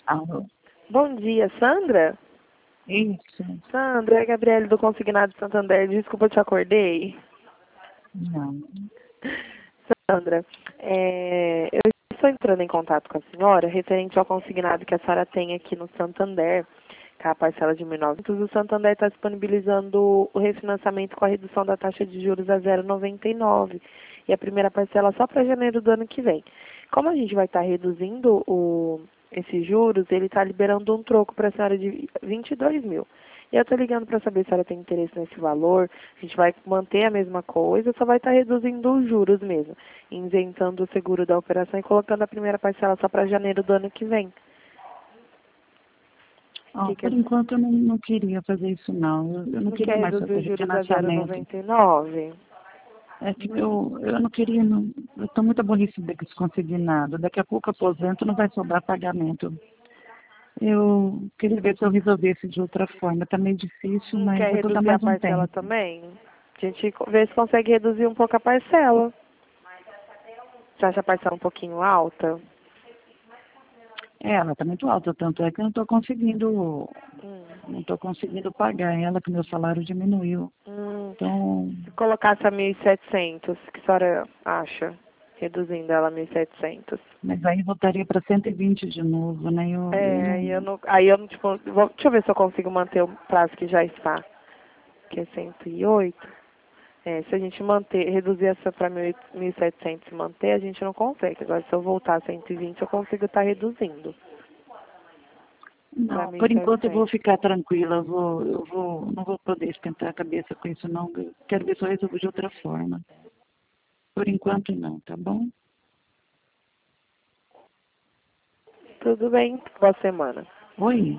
Alô? Bom dia, Sandra? Isso? Sandra, é a Gabriele do Consignado Santander. Desculpa, eu te acordei. Não. Sandra, eu estou entrando em contato com a senhora referente ao consignado que a senhora tem aqui no Santander, que é a parcela de 1.900. O Santander está disponibilizando o refinanciamento com a redução da taxa de juros a 0,99. E a primeira parcela só para janeiro do ano que vem. Como a gente vai estar reduzindo esses juros, ele está liberando um troco para a senhora de 22 mil. E eu estou ligando para saber se a senhora tem interesse nesse valor. A gente vai manter a mesma coisa, só vai estar reduzindo os juros mesmo, isentando o seguro da operação e colocando a primeira parcela só para janeiro do ano que vem. Por enquanto eu não queria fazer isso não. Eu não queria quer mais reduzir fazer os juros a refinanciamento. 0,99? É que eu não queria, não. Eu estou muito aborrecida com esse consignado. Daqui a pouco eu aposento, não vai sobrar pagamento. Eu queria ver se eu resolvesse de outra forma. Está meio difícil, Não mas quer eu vou dar reduzir a mais um parcela tempo. também? A gente vê se consegue reduzir um pouco a parcela. Você acha a parcela um pouquinho alta? Ela está muito alta, tanto é que eu não estou conseguindo, não estou conseguindo pagar ela, que meu salário diminuiu. Então, Se colocasse a 1.700, o que a senhora acha? Reduzindo ela a 1.700. mas aí voltaria para 120 de novo, né? Aí eu não, tipo, deixa eu ver se eu consigo manter o prazo que já está, que é 108. Se a gente reduzir essa para 1.700 e manter, a gente não consegue. Agora, se eu voltar a 120, eu consigo estar reduzindo para não, por enquanto eu vou 1.700. ficar tranquila, não vou poder esquentar a cabeça com isso não. Eu quero ver se eu resolvo de outra forma. Por enquanto não, tá bom? Tudo bem, boa semana. Oi?